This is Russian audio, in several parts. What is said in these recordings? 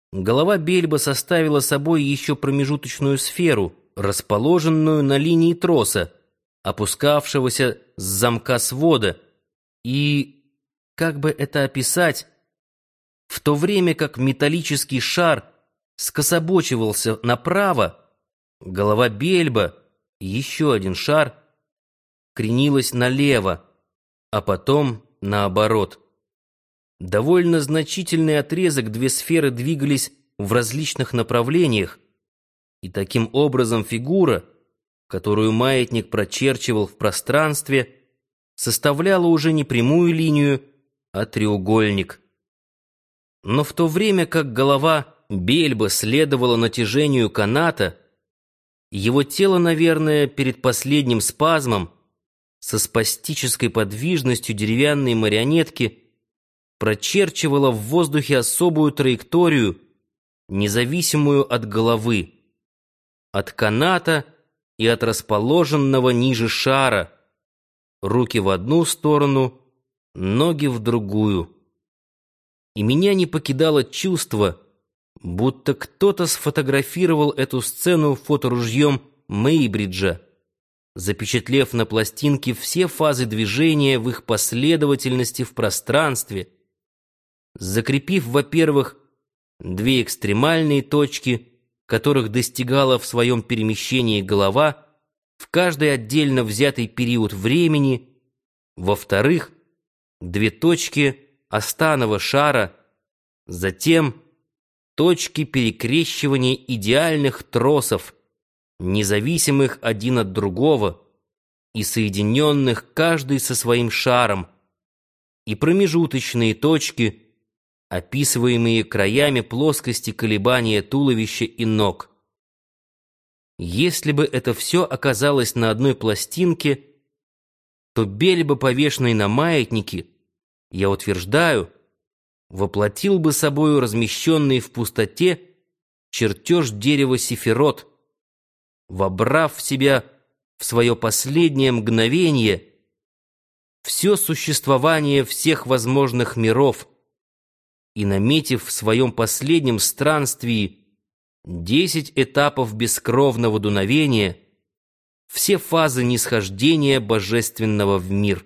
Голова Бельба составила собой еще промежуточную сферу, расположенную на линии троса, опускавшегося с замка свода, и, как бы это описать, в то время как металлический шар скособочивался направо, голова Бельба, еще один шар, кренилась налево, а потом наоборот. Довольно значительный отрезок две сферы двигались в различных направлениях, и таким образом фигура, которую маятник прочерчивал в пространстве, составляла уже не прямую линию, а треугольник. Но в то время как голова Бельба следовала натяжению каната, его тело, наверное, перед последним спазмом, со спастической подвижностью деревянной марионетки, прочерчивало в воздухе особую траекторию, независимую от головы, от каната и от расположенного ниже шара, руки в одну сторону, ноги в другую. И меня не покидало чувство, будто кто-то сфотографировал эту сцену фоторужьем Мейбриджа, запечатлев на пластинке все фазы движения в их последовательности в пространстве, закрепив, во-первых, две экстремальные точки, которых достигала в своем перемещении голова в каждый отдельно взятый период времени, во-вторых, две точки останного шара, затем точки перекрещивания идеальных тросов, независимых один от другого и соединенных каждый со своим шаром, и промежуточные точки, описываемые краями плоскости колебания туловища и ног. Если бы это все оказалось на одной пластинке, то Бельба, повешенный на маятнике, я утверждаю, воплотил бы собою размещенный в пустоте чертеж дерева Сефирот, вобрав в себя в свое последнее мгновение все существование всех возможных миров и наметив в своем последнем странствии 10 этапов бескровного дуновения, все фазы нисхождения божественного в мир.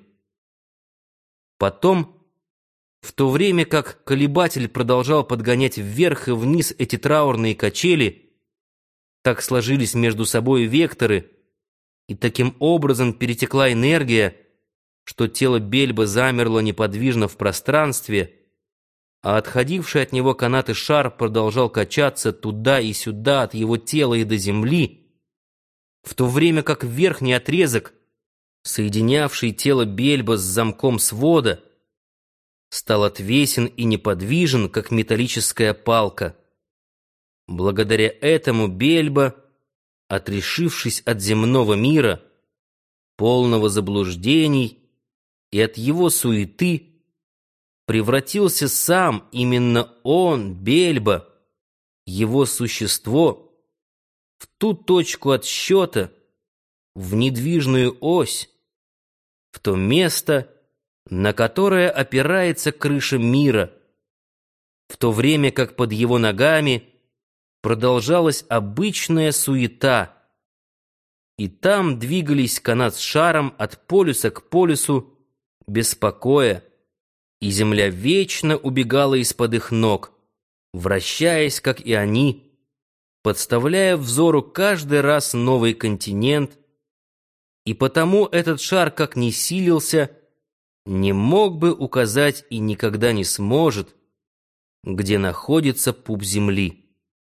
Потом, в то время как колебатель продолжал подгонять вверх и вниз эти траурные качели, так сложились между собой векторы, и таким образом перетекла энергия, что тело Бельба замерло неподвижно в пространстве, а отходивший от него канат и шар продолжал качаться туда и сюда от его тела и до земли, в то время как верхний отрезок, соединявший тело Бельба с замком свода, стал отвесен и неподвижен, как металлическая палка. Благодаря этому Бельба, отрешившись от земного мира, полного заблуждений и от его суеты, превратился сам, именно он, Бельба, его существо, в ту точку отсчета, в недвижную ось, в то место, на которое опирается крыша мира, в то время как под его ногами продолжалась обычная суета, и там двигались канат с шаром от полюса к полюсу без покоя, и земля вечно убегала из-под их ног, вращаясь, как и они, подставляя взору каждый раз новый континент, и потому этот шар, как ни силился, не мог бы указать и никогда не сможет, где находится пуп земли.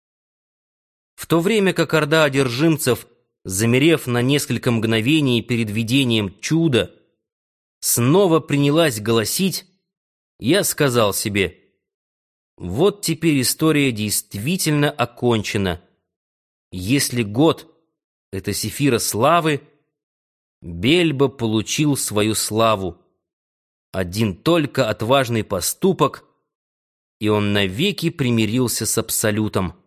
В то время как орда одержимцев, замерев на несколько мгновений перед видением чуда, снова принялась голосить, я сказал себе: вот теперь история действительно окончена. Если год — это сефира славы, Бельба получил свою славу. Один только отважный поступок, и он навеки примирился с Абсолютом.